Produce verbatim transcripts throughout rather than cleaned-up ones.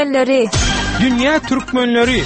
türkmenleri. Dünya türkmenleri.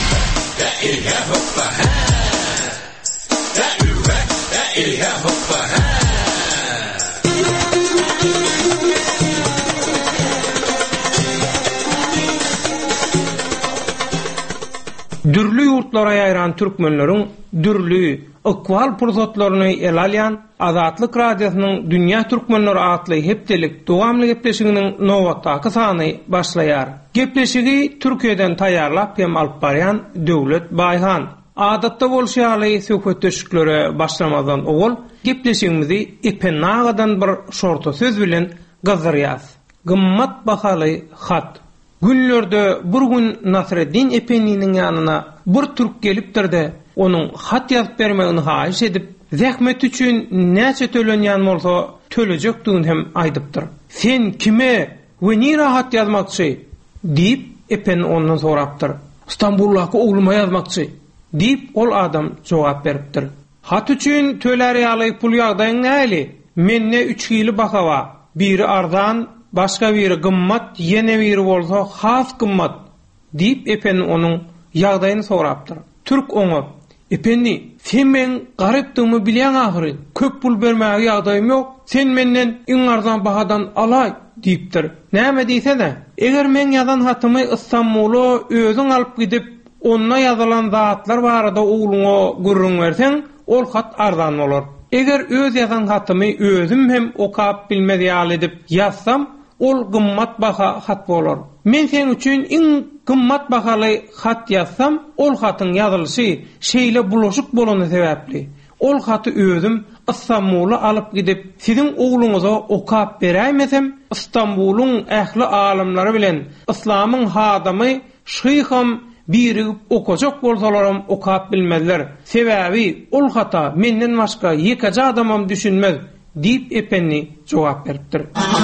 Dürlü yurtlara yayran türkmenlerin dürlü ıkval pursatlaryny el alyan Azatlyk radiosynyň Dünya Türkmenleri atly hepdelik dowamly gepleşiginiň nowatdaky sany başlaýar. Gepleşigi Türkiýeden taýýarlap hem alyp barýan Döwlet Baýhan. Adatda bolşaly söhbetleşiklere başlamadan owul gepleşigimizi epenagadan bir şorta söz bilen gazarýas. Gymmat bahaly hat. Günlerde bir gün Nasreddin Efendi'nin yanına bir Türk gelipdir de onun hat yazıp bermegini haýyş edip zähmet üçin näçe tölenýän bolsa tölejekdigini hem aýdypdyr. Sen kime we nire hat yazmakçy? Diýip Epen ondan sorapdyr. İstanbul'laky ogluma yazmakçy. Diýip ol adam jogap beripdir. Hat üçin töler ýaly pul ýagdaýyň näli? Menne üç hili bakawa. Biri arzan, başka biri gymmat, yene biri bolsa has gymmat diýip Epen onun ýagdaýyny sorapdyr. Türk oňa: "Ependi, sen men garypdymy bilýän ahyry. Köp pul bermäge ýagdaýym ýok. Sen menden iň arzan bahadan alay" diýipdir. "Näme diýse-de, eger men ýazan hatymy İstanbul'a özüň alyp gidip onna ýazylan zatlar barada ogluňa gürrüň berseň, ol hat arzan bolar. Eger öz ýazan hatymy özüm hem okap bilmedi ýaly edip ýazsam, ol gymmat baha hat bolar. Men sen üçin iň gymmat bahaly hat ýazsam, ol hatyň ýazylşy şeýle bulaşyk bolany sebäpli. Ol haty özüm İstanbul'a alyp gidip siziň ogluňyza okap beräýmesem, İstanbul'un ähli alimleri bilen İslamyň hadamy şyham biri okajak bolsalaram okap bilmezler. Sebäbi ol hata menden başga ýekaja adamam düşünmez diýip Epenni jogap beripdir.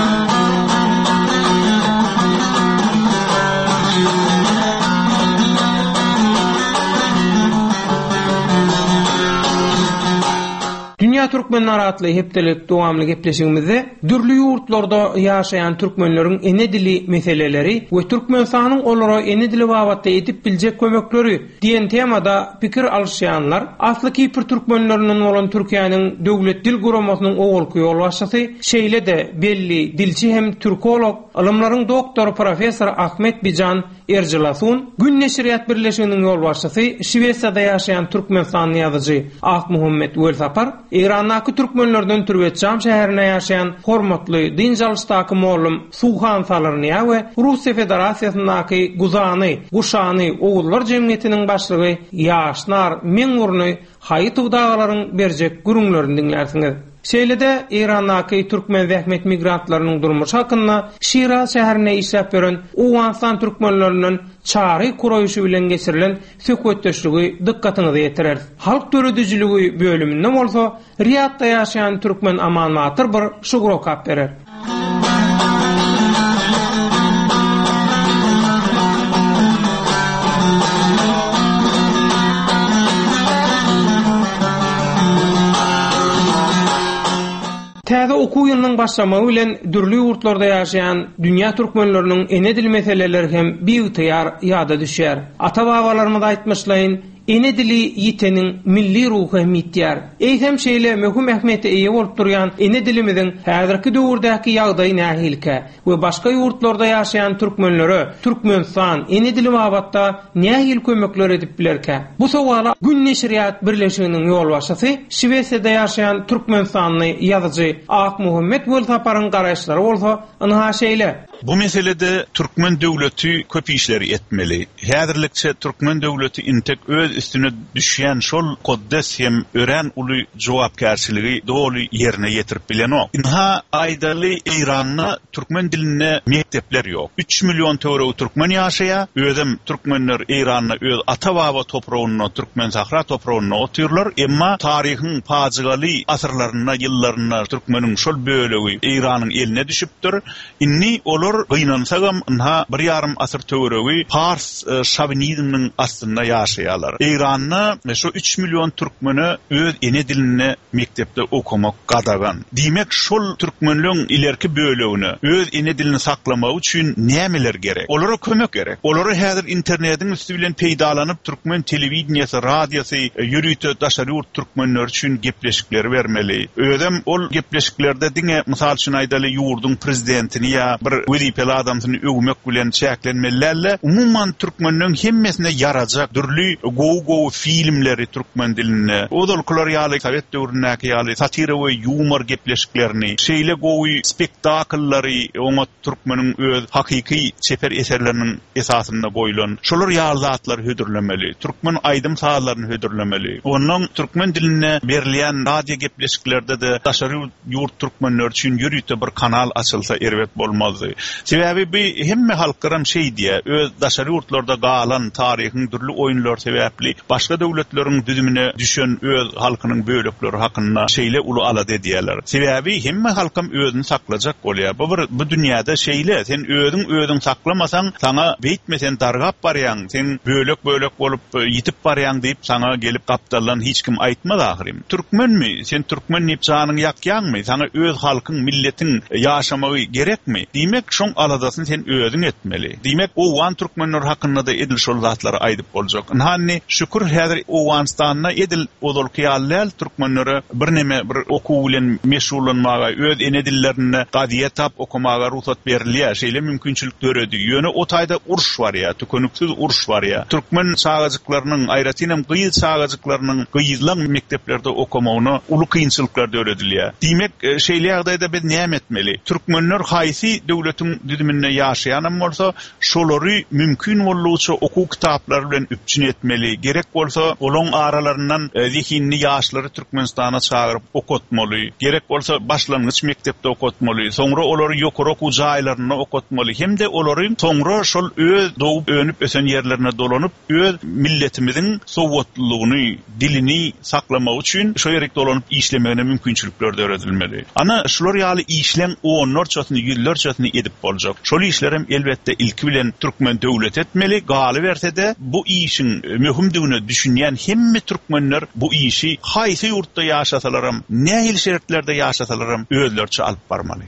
Dünya Türkmenleri atly hepdelik dowamly gepleşigimizde dürlü ýurtlarda ýaşaýan türkmenleriň ene dili meseleleri we Türkmenistanyň olara ene dili babatda edip biljek kömekleri diýen temada pikir alşýanlar asly Kipr türkmenleriniň bolan Türkiýanyň döwlet dil guramasynyň ogulky ýol başçysy şeýle de belli dilçi hem türkolog alymlaryň doktory professor Ahmet Bijan Erjilasun Gün Neşriyat Birleşiginiň ýol başçysy Şweýçarda ýaşaýan türkmenistan ýazyjy Ak Muhammed Welsapar Iranaky türkmenlerden Türbetçam şäherine ýaşaýan hormatly dinjalştaky mollum Suhan Salarniýa we Russiýa Federasiýasyndaky Guzany, Guşany Ogullar Jemgyýetiniň başlygy Ýaşnar Meňurny Haýytow dagalaryň berjek gürüňlerini diňlersiňiz. Şeýlede Iranaky türkmen zähmet migrantlarynyň durmuşy hakyna Şiraz şäherine işläp beren Uwanstan türkmenleriniň çary kuraýşy bilen geçirilen söhbetdeşligi dikkatyňyzy ýetirer. Halk döredijiligi bölüminde bolsa Riyadda ýaşaýan türkmen Aman Matyr bir şugrokap berer. Täze okuw ýylynyň başlamagy bilen dürli ýurtlarda ýaşaýan dünya türkmenleriniň ene dil meseleleri hem biýutýar ýada düşýär. Ata-babalarymyz aýtmyşlaryň ene dili ýiteniň milli ruhy mitýär. Eýsem şeýle möhüm ähmiýete eýe bolup durýan ene dilimiziň häzirki döwürdäki ýagdaýy nähilke we başga ýurtlarda ýaşaýan türkmenlere Türkmenistan ene dili babatda nähil kömekler edip bilerke? Bu sowala Gün Neşriyat Birleşiginiň ýol başçysy Şweýçarda ýaşaýan türkmenistanly ýazyjy Ak Muhammed Welsaparyň garaşlary bolsa, ynha şeýle: Bu meselede Türkmen döwleti köp işleri etmeli. Häzirlikçe Türkmen döwleti intek öz üstüne düşýän şol koddes hem ören uly jogapkärçiligi doly ýerine ýetirip bilen o. Inha aýdaly Iranyna türkmen diline mektepler ýok. üç milyon töre türkmen ýaşaýar. Özüm türkmenler Iranyna öz ata-baba topragyna, türkmen sahra topragyna otyrlar, emma taryhyň pazygaly asyrlaryna, ýyllaryna türkmeniň şol bölegi Iranyň eline düşüpdir. Inni olar Olar gıynansagam ha bir yarım asır töweregi Fars şavinizminin aslında yaşayalar. İran'na şu üç milyon Türkmeni öz ene dilini mektepte okumak qadagan. Demek şol Türkmenliğin ilerki bölegini öz ene dilini saklamak üçün nämeler gerek? Olara kömek gerek. Olara häzir internetin üstü bilen peýdalanıp Türkmen telewizionyasy, radiosu ýürüýte daşary Türkmenler üçün gepleşikler vermeli. Ödem ol gepleşiklerde diňe mysal üçin aýdaly ýurdun prezidentini ýa bir wezipeli adamsyny öwmek bilen çäklenmelerle umumyň Türkmenliň hemmesine yarajak türlü gow-gow filmleri Türkmen diline, odalkylar ýaly Sowet döwründäki ýaly satira we humor gepleşiklerini, şeýle gowy spektaklary oňa Türkmeniň öz hakyky sefer eserleriniň esasynda goýulan şolar ýalyatlar hödürlemeli. Türkmen aýdym sahallaryny hödürlemeli. Onuň Türkmen diline berilýän radio gepleşiklerde de daşary ýurt Türkmenler üçin ýürüýte bir kanal açylsa erwet bolmazdy. Sebäbi bu hemme halklarym şey diýe, öz daşary ýurtlarda galan taryhyň türlü oýunlar sebäpli başga döwletleriň düzümine düşen öz halkynyň bölekleri hakynda şeýle uly alady diýerler. Sebäbi hemme halkym özüni saklajak bolýar. Bu bir bu dünýäde şeýle, sen özüň özüň saklamasaň, sana beýtmesen dargap barýan, sen bölek-bölek bolup ýitip barýan diýip sana gelip gapdalan hiç kim aýtmady ahyrym. Türkmenmi? Sen Türkmen diýip janyň ýakýanmy? Sana öz halkyň, milletiň ýaşamagy gerekmi? Diýmek şoň aladasyň sen özüň etmeli. Diýmek o wan Türkmenler hakynda da edil şol zatlary aýdyp boljak. Hanny şükür häzir o Wanstanda edil odol kyallar Türkmenlere bir neme bir okuw bilen meşgullanmaga, öz ene dillerini gaziýe tap okumaga ruhsat berilýär. Şeýle mümkinçilik töredi. Ýöne o taýda uruş bar ýa, tökönüksiz uruş bar ýa. Türkmen sagajyklarynyň, aýratynam gyýyl sagajyklarynyň gyýylan mekteplerde okumagyna uly kynçylyklar öğredilýär. Diýmek şeýle ýagdaýda biz näme etmeli? Türkmenler haýsy döwletiň düzüminde ýaşaýan bolsa, şolary mümkin bolýança okuw kitaplary bilen üpçün etmeli. Gerek bolsa, olaň aralaryndan zihinli ýaşlary Türkmenistana çagyryp okutmaly. Gerek bolsa, başlangyç mektepde okutmaly. Soňra olary ýokary okuw jaýlaryna okutmaly. Hemde olary soňra şol öz dowup önüp ösen ýerlerine dolanyp öz milletimiziň sowatlygyny, dilini saklamak üçin şo ýerek dolanyp işlemegine mümkinçilikler öğredilmeli. Ana şolar ýaly işlen onlarçasyny, ýyllarçasyny edip boljak. Şol işlerim elbetde ilki bilen Türkmen döwlet etmeli. Galy berse de bu işin möhümdigini düşünýän hemme Türkmenler bu işi haýsy ýurtda ýaşasalaram, nähil şertlerde ýaşasalaram özlerçe alyp barmaly.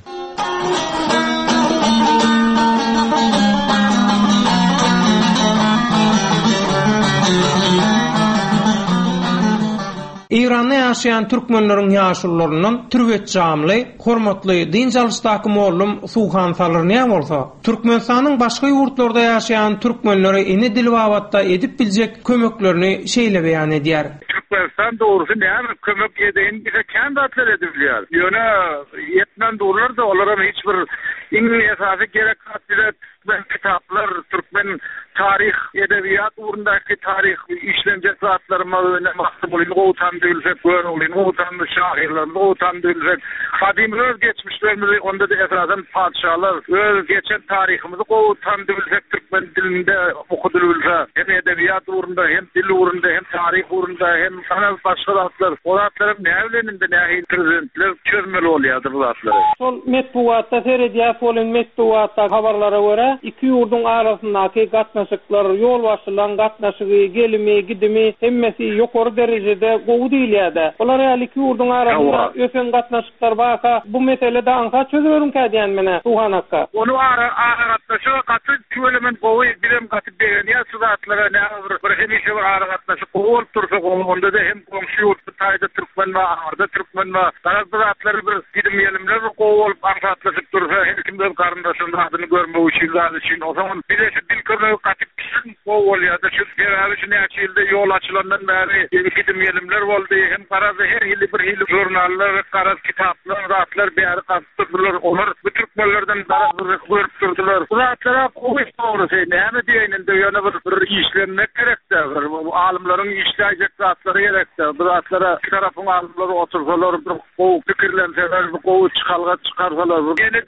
İran'da ýaşaýan türkmenleriň ýaşullarynyň türbet jamly, hormatly din jalysdaky mollum Suhan Salyrny bolsa, Türkmenistanyň başga ýurtlarda ýaşaýan türkmenlere ene dil wagtda edip biljek kömeklerini şeýle beýan edýär. Türkmenistan doğrusu näme kömek edeýin bize kandidatlar edilýär. Ýöne ýetmen dowlar da olara hiç bir İngiliz esasy gerek hatdyrat kitaplar, Türkmen tarih, edebiyat uğrundaki tarih işlenecek zatlarıma öyle mahsum olayım, o utandırılacak, böyle olayım, o utandırılacak şahirler, o utandırılacak. Kadim öz geçmişlerimizi, onda da esasen padişahlar, öz geçen tarihimizi o utandırılacak Türkmen dilinde okudurulacak. Hem edebiyat uğrunda, hem dil uğrunda, hem tarih uğrunda, hem sanat başka zatlar. O zatların ne evleninde ne prezidentler çözmeli oluyordu bu zatları. Sol metbuatta, seyrediya solun metbuatta haberlara göre iki yurdun arasındaki gatnaşyklar, yol başylan gatnaşygy, gelimi, gidimi hemmesi ýokary derejede gowy diýilýär. Olar ýaly iki yurdun arasynda ösen gatnaşyklar barka bu meselede anka çözülürüm kädiýän mene Suhanakka. Onu ara ara gatnaşyga gatyp kölemen gowy bilen gatyp berýär suratlara näme bir hemişe bir ara gatnaşyk gowy tursa onda da hem komşy ýurtda taýda Türkmen we arda Türkmen we garazdaratlary bir gidim ýelimler gowy bolup angatlaşyp dursa hem kimden garyndaşyny adyny görmek üçin için o zaman bir de şu dil kömegi katıp kişinin o oluyor da şu beraber şu ne açıldı yol açılandan beri gidim yelimler oldu hem karazı her hili bir hili jurnaller karaz kitaplar rahatlar bir ara katıldılar onlar bu Türkmenlerden darazı görüp durdular bu rahatlara koyuş doğrusu ne diyeyinin de yana bir işlenmek gerekti bu alimlerin işleyecek rahatları gerekti bu rahatlara tarafın alimleri otursalar bu fikirlenseler bu kovu çıkarga çıkarsalar gene dilim oluyor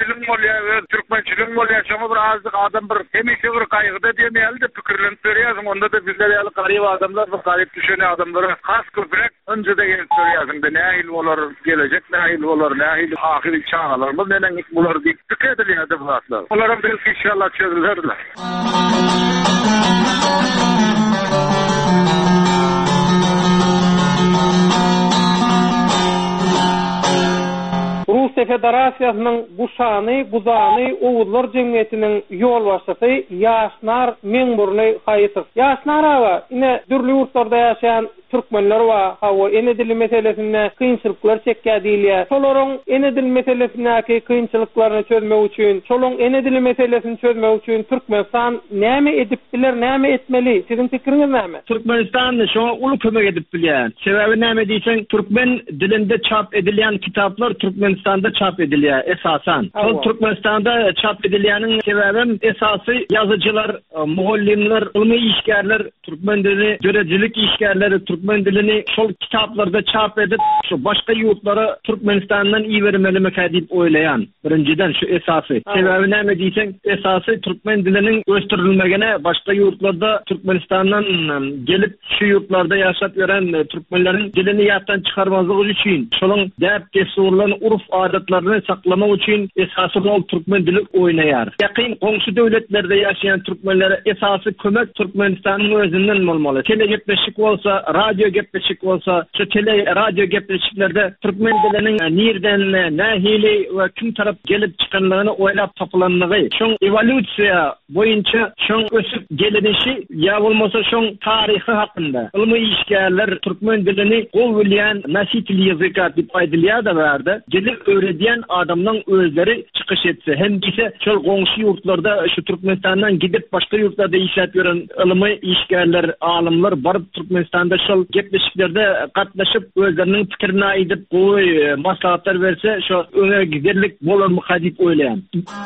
bolýar, türkmençilik bolýar, şoňa bir azdyk adam bir hemişe bir gaýgyda diýmeli pikirlenip berýär, onda da bizler ýaly garyp adamlar, bu garyp düşen adamlara has köprek önce de gelip berýärdiň. Nähil bolar gelecek, nähil bolar, nähil ahiri çağalarymyz nenen bular diýip pikirlenýärdi bu zatlar. Olaram belki inşallah çözülerler. Rusiya Federasiýasynyň Guşany, Guzany Owuzlar Jemgyýetiniň ýol başçysy Ýaşnar Meňburly Haýytow. Ýaşnar aga, ine dürli ýurtlarda ýaşaýan türkmenler wa hawa ene dili meselesinde kynçylyklar çekýärdiler. Şolaryň ene dil meselesindäki kynçylyklaryny çözmek üçin, şolaryň ene dili meselesini çözmek üçin Türkmenistan näme edip biler, näme etmeli? Siziň pikiriňiz näme? Türkmenistan şoňa uly kömek edip bilýär. Sebebi näme diýsen, türkmen dilinde çap edilýän kitaplar Türkmenistanda çap edilýär esasan. Şol Türkmenistanda çap edilýäniň sebäbi esasy ýazyjylar, muallimler, ilmi işgärler, türkmen dilini görecilik işgärleri Türkmen dilini şol kitaplarda çap edip şu başka yurtlara Türkmenistan'dan iyi vermelime diýip oýlaýan. Birinciden şu esasy. Sebebi näme diýsen, esasy Türkmen dilinin gösterilmegine başka yurtlarda Türkmenistan'dan gelip şu yurtlarda ýaşap ýören Türkmenlerin dilini ýatdan çykarmazlygy üçin, şolaryň däp desurlaryny, urf adatlaryny saklamak üçin esasy rol Türkmen dili oýnaýar. Ýakyn goňşy döwletlerde ýaşaýan Türkmenlere esasy kömek Türkmenistanyň özünden bolmaly. Tele gepleşik bolsa, radio gepleşik bolsa, şu tele radio gepleşiklerde Türkmen diliniň nerden, nähili we kim tarap gelip çykanlygyny oýlap tapylanlygy, şoň evolýusiýa boýunça şoň ösüp gelenişi ýa bolmasa şoň taryhy hakynda ilmi işgärler Türkmen dilini gol bilýän näsil ýazyka diýip aýdylýar da berdi. Gelip öwredýän adamlaryň özleri çykyş etse, hem ise şol goňşy ýurtlarda şu Türkmenistandan gidip başka ýurtlarda işläp ýören ilmi işgärler, alymlar baryp Türkmenistanda şol gepleşiklerde gatnaşyp özleriniň pikirini aýdyp goý maslahatlar berse, şo öňe giderlik bolarmy diýip oýlaýan.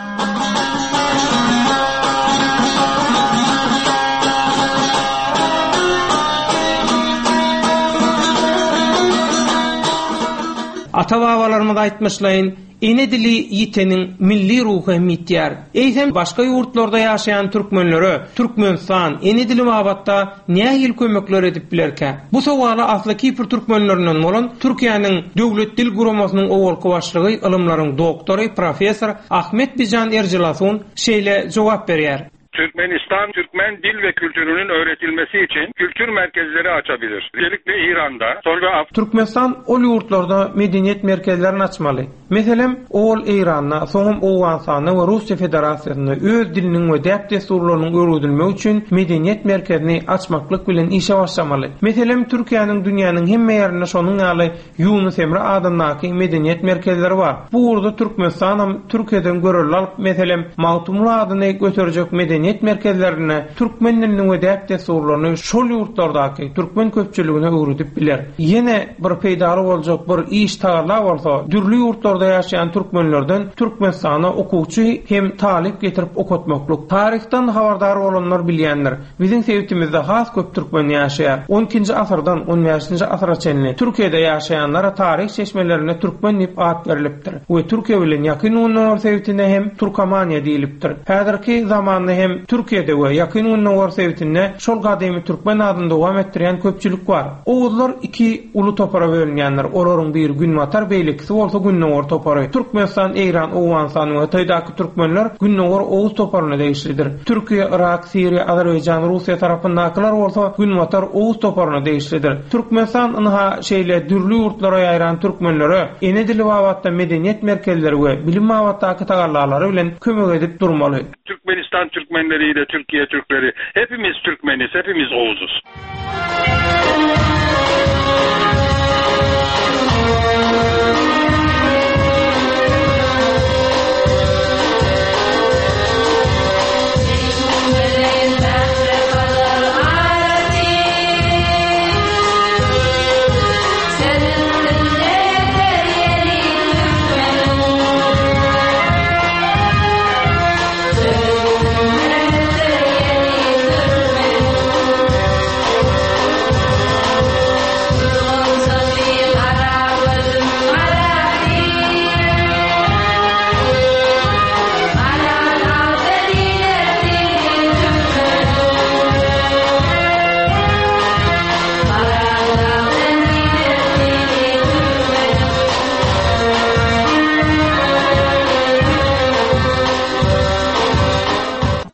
Ata-babalarymyz aýtmyşlaýyn, ene dili ýitenin milli ruhy mitýär. Eýsem başga ýurtlarda ýaşaýan türkmenlere Türkmenistan ene dili babatda nähil kömekler edip bilerkä? Bu sowala asly Kipr türkmenlerinden bolan Türkiýanyň döwlet dil guramasynyň owalky başlygy ilmlaryň doktory professor Ahmet Bijan Erjilasun şeýle jogap berýär. Türkmenistan, Türkmen dil ve kültürünün öğretilmesi için kültür merkezleri açabilir. Özellikle İran'da, sonra Türkmenistan ol ýurtlarda medeniyet merkezlerini açmaly. Meselem, ol İran'da, soňam Owganistanda we Russiýa Federasiýasyna öz diliniň we däp desturlarynyň öwredilmegi üçin medeniyet merkezini açmaklyk bilen işe başlamaly. Meselem, Türkiýanyň dünýäniň hemme ýerinde şonuň ýaly Yunus Emre adamdaky medeniyet merkezleri bar. Bu urda Türkmenistan hem Türkiýeden görülen alyp, meselem, Magtumly adyny göterjek medeniyet merkezlerine Türkmen dilini we däp desturlaryny şol ýurtlardaky türkmen köpçüligine öwredip biler. Ýene bir peýdary boljak bir iş taýýarlap bolsa, dürli ýurtlarda ýaşaýan türkmenlerden Türkmenistana okuwçy hem talip getirip okutmaklyk. Tarihten habardar bolanlar bilýändir. Biziň sebätimizde has köp türkmen ýaşaýar. on ikinji asyrdan on beşinji asyra çenli Türkiýede ýaşaýanlara tarih çeşmelerine türkmen diýip at berilipdir. We Türkiýe bilen ýakyn unuňlar sebätinde hem Turkamaniýa diýilipdir. Häzirki zamanda hem Türkiýede we ýakyn unuňlar sebätinde şol gadymy türkmen adynda dowam etdirýän köpçülik bar. Owuzlar iki uly topara bölünýändir. Olaryň biri Günmatar beýlikçisi bolsa Günnowar topary. Türkmenistan, Eýran, Owganistan we taýdaky türkmenler Günnowar Owuz toparyna değişlidir. Türkiýe, Irak, Siriýa, Azerbaýjan, Russiýa tarapyndakylar bolsa Günmatar Owuz toparyna değişlidir. Türkmenistan ynha şeýle dürli ýurtlara ýaýran türkmenlere ene dili babatda medeniyet merkezleri we bilim babatdaky tagallalary bilen kömek edip durmaly. Türkmenistan Türkmenleriyle Türkiye Türkleri hepimiz Türkmeniz, hepimiz Oğuzuz.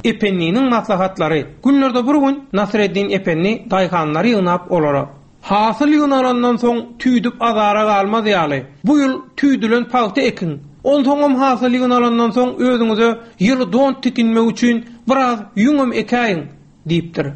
Epenni'nin maslahatlary. Günlerde bir gün Nasreddin Epenni daýhanlary ýynap olara. Hasyl ýynalandan soň tüýdüp azara galmaz ýaly. Bu ýyl tüýdülen paýta ekin. Onsoňam hasyl ýynalandan soň özüňize ýyly don tikinmek üçin biraz ýüňüm ekäýin diýipdir.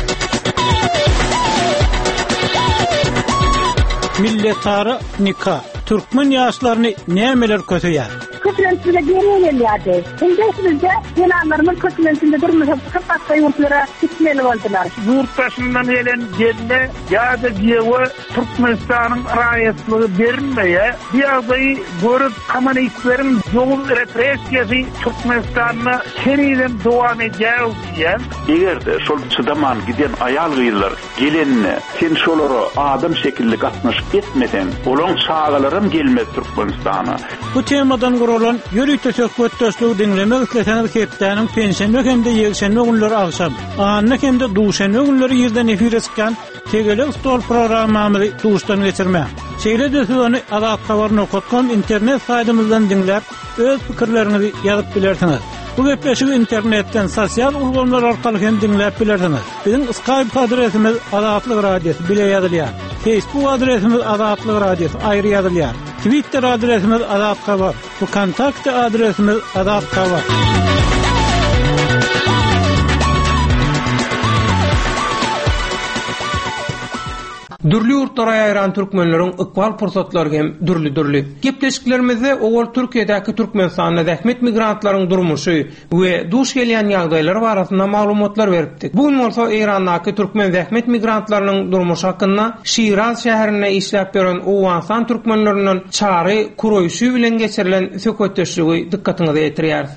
Milletara nikah. Türkmen ýaşlaryny nämeler kötüýär? Kötülentinde geriyelerdi. Endesizce genellerimiz kötülentinde durmuş kapatsa yurtlara gitmeli oldular. Yurttaşından gelen gelle ya da diyevi Türkmenistan'ın rayetliği verilmeye bir azayı görüp komünistlerin yol represiyası Türkmenistan'ına seniden devam edeceğiz diyen. Eğer de şol çıdaman giden ayal gıyırlar gelenine sen şoları adam şekilli katmış etmeden olan çağalarım gelmez Türkmenistan'a. Bu temadan olan yürüyte söhbet dostluğu dinlemek isterseniz heptaның pensiyon hemde yekşenme günleri akşam, anlık hemde duşenme günleri yerden efire çıkan Tegelik Stol programmamızı duştan geçirme. Şeýle de sizi adatkavar nokta com internet saytymyzdan dinlep, öz pikirlerinizi yazıp bilersiniz. Bu webleşigi internetten sosial ulgamlar arkaly hem dinlep bilersiniz. Bizim Skype adresimiz Adatlyk Radiosu bile ýazylýar. Facebook adresimiz Adatlyk Radiosu aýry ýazylýar. Twitter adresimiz Adatkavar. Bu kontakt adresimiz Adatkavar. Dürli ýurtlara ýaýran türkmenleriň ykbal pursatlary hem dürli-dürli. Gepleşiklerimizde owal Türkiýedäki Türkmenistanda dähmet migrantlaryň durmuşy we duş gelýän ýagdaýlary barasynda maglumatlar beripdik. Bugün bolsa Erandaky türkmen dähmet migrantlarynyň durmuşy hakynda Şiraz şäherine işläp beren Owganistan türkmenläriniň çary kuroýşy bilen geçirilen söhbetdeşligi dikkatiňizi ýetirýär.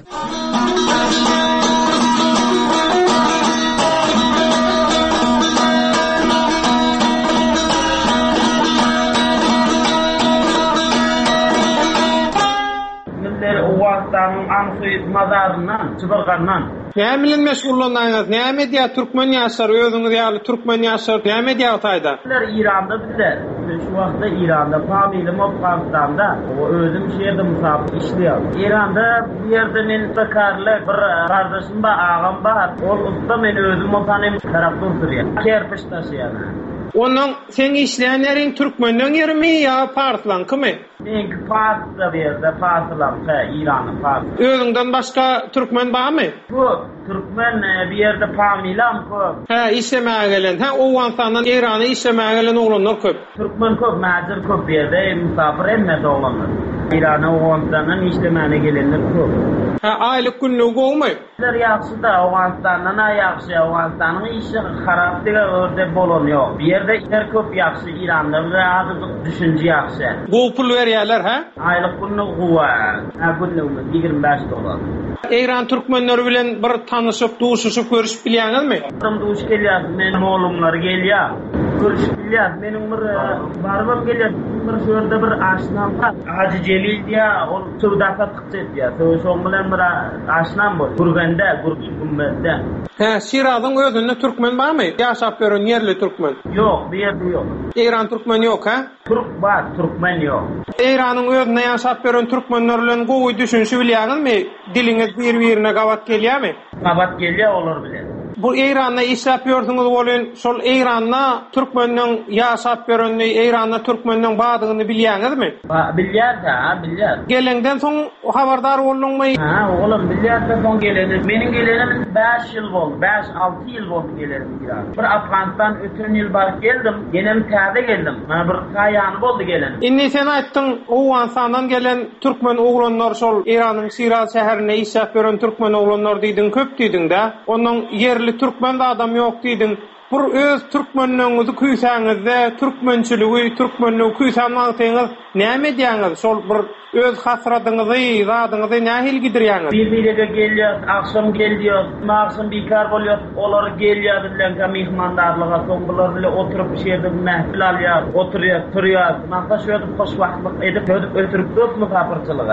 Ansuy mazarından, çıbargandan. Näme bilen meşgullanýaňyz? Näme diýär türkmen ýaşlary özüňiz ýaly türkmen ýaşlary näme diýär taýda? Bizler İran'da bizler. Şu wagtda İran'da, familim Afganistan'da, o özüm şeýerde musafir işliyor. İran'da bir ýerde men bekarly bir kardeşim bar, agam bar. Ol usta men özüm otanym tarap durýar. Kerpiç taşıýar. Onun sen işleyen yerin Türkmen'den yeri mi ya Parslan kimi? Benki Pars'da bir yerde Parslan, İran'ın Pars. Özünden başka Türkmen var mı? Bu Türkmen bir yerde Pamilam köp. He işlemeye gelen, he Owganistan'dan İran'a işlemeye gelen oğlanlar köp. Türkmen köp, Macir köp bir yerde misafir emmedi oğlanlar. İran'a Owganistan'dan işlemeye gelenler köp. He aylık günlüğü olmuyor. Bizler yaxşı da Owganistan'dan ha yaxşı, Owganistan'ın işi harap diye örde bolon yok. Bir yerde işler köp yaxşı, İran'da ve azıcık düşünce yaxşı. Gol pul verýärler ha? Aylık günlüğü guwa. Ha günlüğü yigirmi beş dolar. İran Türkmenleri bilen bir tanışıp, duşuşup, görüşüp bilýäňizmi? Benim duş gelýär, menim oğlumlar gelýär. Görüşüp bilýär, menim bir barbam gelýär, bir şöýerde bir aşnam var. Hacı Celil diýär, ol sowda satykçy diýär. Şoň bilen bir aşnam bol. Gurganda, Gurgumda. He, Şirazyň özünde Türkmen barmy? Ýaşap beren yerli Türkmen. Yok, bir ýerde ýok. İran Türkmen ýok ha? Türk bar, Türkmen ýok. İranyň özünde ýaşap beren türkmenler bilen gowy düşünşi bilýäňizmi? Diliňiz bir-birine gawat gelýärmi? Gawat gelýär olar bilen. Bu İran'da işlep ýörsiňiz bolan şol İran'da Türkmeniň ýaşap berenni, İran'da Türkmeniň badygyny bilýäňizmi? Ba, bilýär da, bilýär. Gelenden soň habardar bolmaňmy? Ha, oğlum bilýär da soň gelenim. Meniň gelenim beş ýyl boldy, beş alty ýyl boldy gelenim İran. Bir Afganistan ötün ýyl bar geldim, genem täze geldim. Mana bir taýany boldy gelenim. Indi sen aýtdyň, Owganistandan gelen türkmen oglanlar şol İranyň Şiraz şäherine işlep beren türkmen oglanlar diýdiň, köp diýdiň da. Onuň yerli Türkmen de adam yok diýdiň. Bir öz türkmenliğinizi küýsäňizde, türkmençiligi, türkmenligi küýsäňiz, näme diýäňiz? Şol bir öz hasradyňyzy, zadyňyzy nähil gidirýäňiz? Bir birege gelýär, akşam gelýär, maksym bekar bolýar, olar gelýär bilen mehmandarlyga, soň bular bilen oturup bir ýerde mähfil alýar, oturýar, turýar. Maqsa şu ýerde hoş wagtlyk edip ötürüp durupmy papyrçylyga.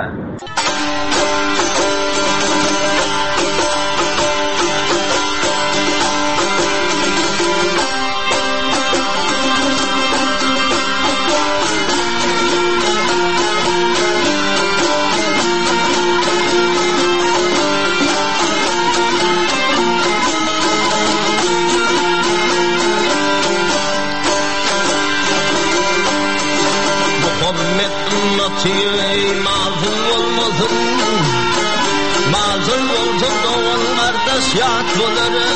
yatıyor mazlum olmasın mazlum olsun doğan kardeş yat bunları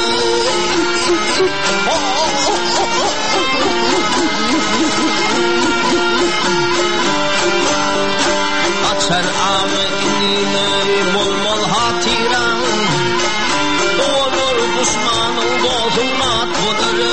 açar ağrı inine mol mol hatiran olur düşmanın bozulmat bunları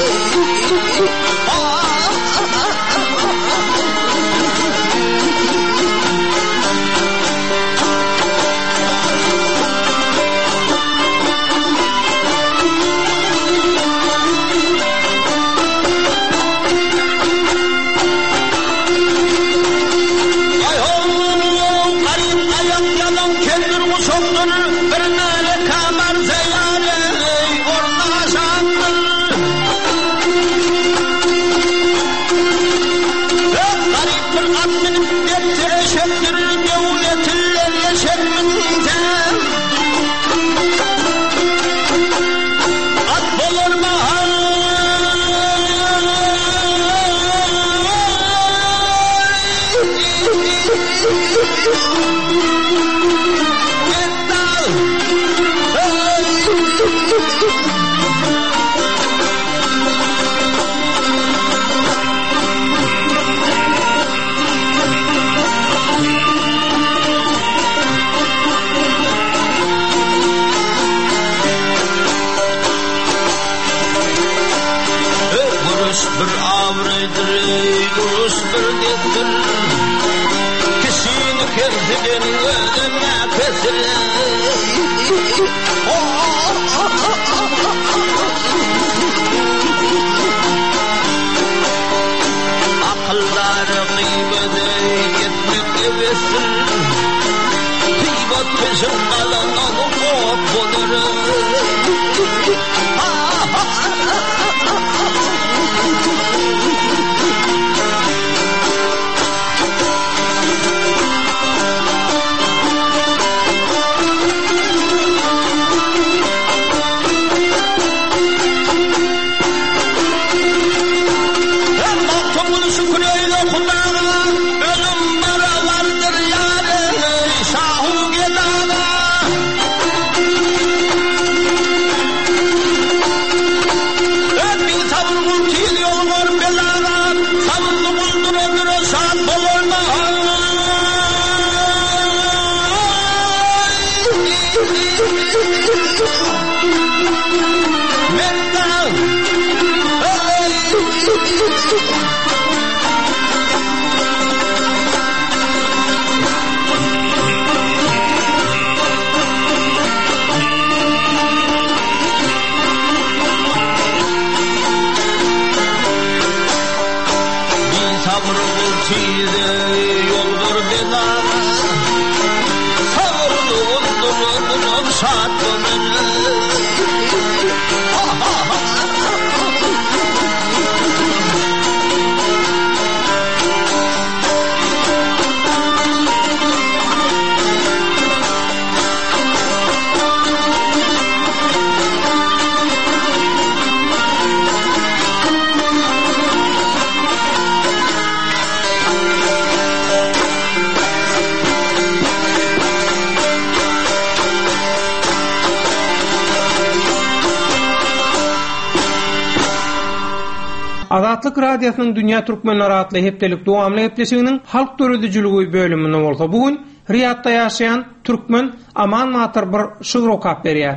Azatlyk Radiosynyň Dünýä Türkmenleri adly hepdelik dowamly hepleşiginiň halk döredijiligi bölüminde bolsa bugün Riyadda ýaşaýan türkmen Aman Matyr bir şygy okap berýär.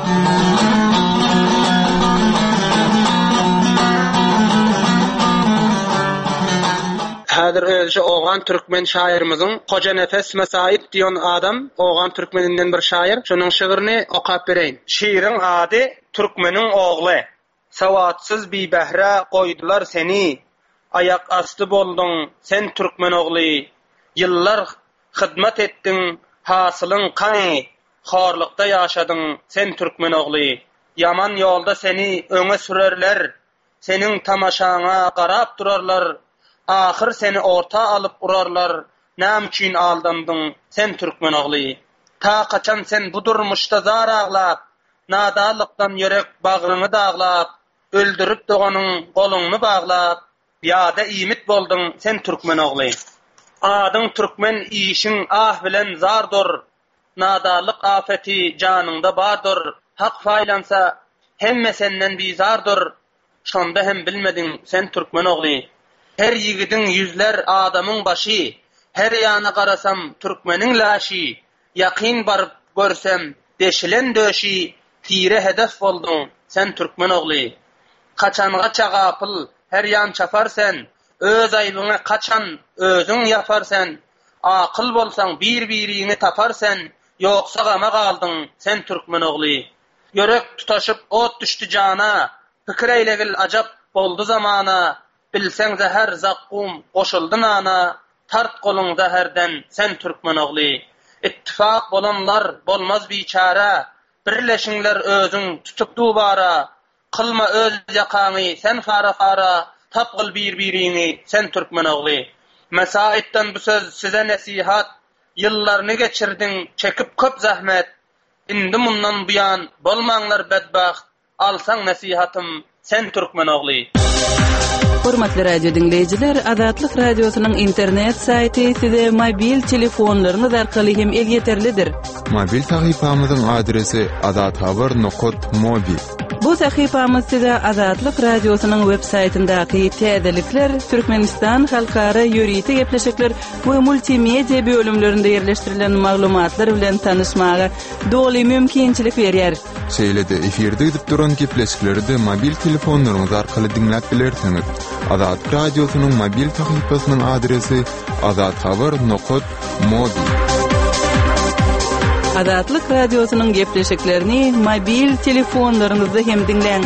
Häzir özü oğan türkmen şairimiziň Hoca Nefes Mesaip diýen adam oğan türkmeninden bir şair. Şonuň şygyryny okap bereýin. Şiiriň ady Türkmeniň ogly. Savatsız bir behre koydular seni, ayak astı boldun sen Türkmen ogly. Yıllar hizmet ettin, hasılın kany, horlukda yaşadın sen Türkmen ogly. Yaman yolda seni öňe sürerler, senin tamaşaňa garap durarlar. Ahir seni orta alıp urarlar, näme üçin aldandın sen Türkmen ogly. Ta kaçan sen bu durmuşda zar aglap, nadalykdan yörek bagryny daglap, öldürüp doganyň goluňy baglap, ýa-da iýmit boldun sen Türkmen ogly. Adyň türkmen işin ah bilen zardur. Nadalyk afeti janyňda bardur. Hak faýlansa hemme senden bizardur. Şonda hem bilmedin sen türkmen ogly. Her ýigidin yüzler adamyň başy. Her ýana garasam türkmeniň laşy. Yaqyn barıp görsem deşilen döşi. Tire hedef boldun sen türkmen ogly. Kaçanga çagapıl her ýan çapar sen. Öz aýbyňy kaçan özüň yapar sen. Akyl bolsaň bir-biriňi tapar sen. Ýoksa gama galdyň sen türkmen ogly. Yörek tutaşyp ot düşdi jana. Pikir eýlegil ajap boldy zamana. Bilseň zäher zakkum goşuldy nana. Tart goluňda herden sen türkmen ogly. Ittifak bolanlar bolmaz biçara. Birleşiňler özüň tutup dubara. Kılma öz yakany sen fara fara. Tapgıl bir-biriňi sen türkmen ogly. Mesaitden bu söz size nasihat. Yıllarını geçirdin çekip köp zahmet. Indi mundan buyan bolmaňlar bedbaht. Alsaň nasihatym sen türkmen ogly. Hormatly radio dinleyijiler, Azatlyk radiosynyň internet saýty size mobil telefonlaryňyz arkaly hem elýeterlidir. Mobil sahypamyzyň adresi azat habar nokta mobi. Bu sahypamyz size Azatlyk radiosynyň web saýtyndaky täzelikler, Türkmenistan halkara ýöriti gepleşikler we multimedia bölümlerinde ýerleşdirilen maglumatlar bilen tanışmaga doly mümkinçilik berýär. Şeýlede efirde edip duran gepleşikleri de mobil telefonlaryňyz arkaly dinläp bilersiňiz. Azat radiosynyň mobil sahypasynyň adresi azat habar nokta mobi. Azatlyk radiosynyň gepleşiklerini mobil telefonlaryňyzda hem dinleň.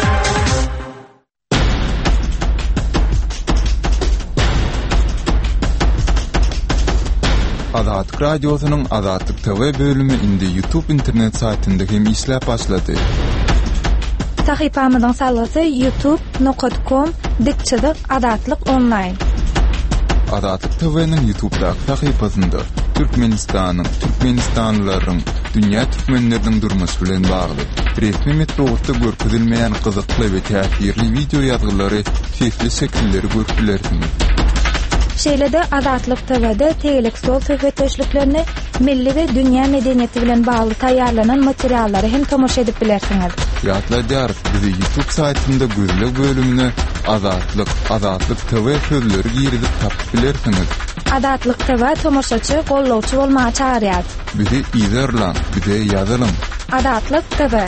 Azatlyk radiosynyň Azatlyk T V bölümi indi YouTube internet saýtynda hem işläp başlady. Sahypamyzyň salasy youtube nokta com dikçilik Azatlyk online. Azatlyk T V'nin YouTube'daky sahypasynda Türkmenistanyň, Türkmenistanlylaryň, dünýä türkmenleriniň durmuşy bilen bagly resmi metodda görkezilmeýän gyzykly we täsirli video ýazgylary, sesli şekilleri görüpdilersiňiz. Şeýlede Azatlyk T V'de tegelik sol söhbetleşiklerini milli we dünýä medeniýeti bilen bagly taýýarlanan materiallary hem tomoşa edip bilersiňiz. Ýatlaýar, bizi YouTube saýtynda gözle bölümine Azatlyk, Azatlyk T V sözleri girizip tapyp bilersiňiz. Azatlyk T V tomoşaçy, gollawçy bolmagy çağırýar. Bizi izlerler, bize ýazalym. Azatlyk T V.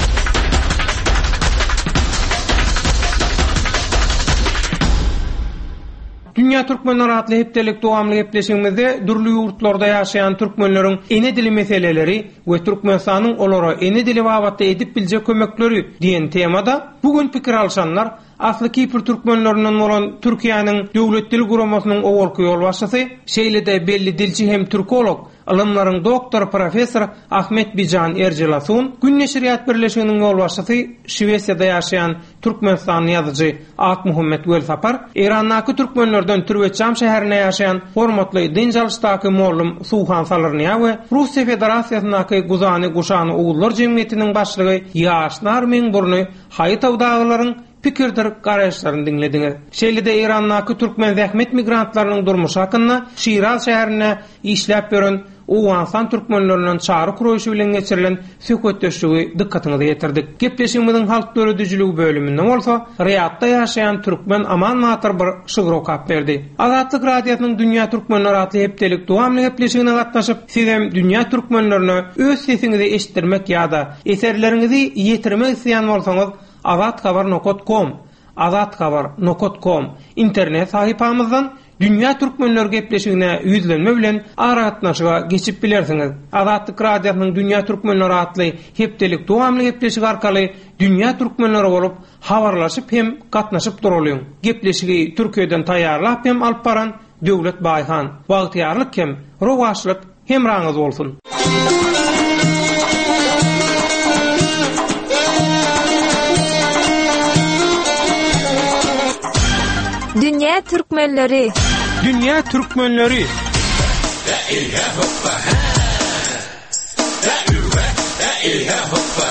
Dünya Türkmenler adlı hepdelik dowamly gepleşigimizde dürli ýurtlarda ýaşaýan türkmenleriň ene dili meseleleri we Türkmenistanyň olara ene dili wagtda edip bilje kömekleri diýen temada bugün pikir alşanlar asly Kipr türkmenlerinden bolan Türkiýanyň döwlet dil guramasynyň owalky ýolbaşçysy, şeýlede belli dilçi hem türkolog, alymlaryň doktor professor Ahmet Bijan Erjelasun, Gün Neşriyat Birleşiginiň ýolbaşçysy, Şwesiýada ýaşaýan Türkmenistan ýazyjy Ak Muhammed Welsapar, Irandaky türkmenlerden Türkmençam şäherine ýaşaýan hormatly dinjalşdaky mollum Suhan Salarniýa we Russiýa Federatsiýasyndaky Guzany Guşany Ugullar Jemgyýetiniň başlygy Ýaşnar Meňburny haýtawdaglaryň pikirdir garaşlaryny dinlediňiz. Şeýlede Irandaky türkmen zähmet migrantlarynyň durmuşy hakynda Şiraz şäherine işläp beren Uwansan türkmenlerinden çağrı kuruluşu bilen geçirilen söhbetleşigi dikkatinizi getirdik. Gepleşigimiziň halk döredijiligi bölüminde bolsa, Riyadda ýaşaýan türkmen Aman Matar bir şygyr okap berdi. Azatlyk radiosynyň Dünýä Türkmenleri adly hepdelik dowamly gepleşigine gatnaşyp, sizem dünýä türkmenlerine öz sesiňizi eşitdirmek ýa-da eserleriňizi ýetirmek isleýän bolsaňyz, azat habar nokta com azat habar nokta com internet sahypamyzdan Dünya Türkmenler gepleşigine yüzlenme bilen aratnaşyga geçip bilersiňiz. Azatlyk radiosynyň Dünya Türkmenleri adly hepdelik dowamly gepleşigi arkaly Dünya Türkmenleri bolup habarlaşyp hem gatnaşyp duralýar. Gepleşigi Türkiýeden taýýarlap hem alyp baran Döwlet Baýhan. Wagtýarlyk hem rowaşlyk hem raňyz bolsun. Dünya Türkmenleri. Dünya Türkmenleri. La ilaha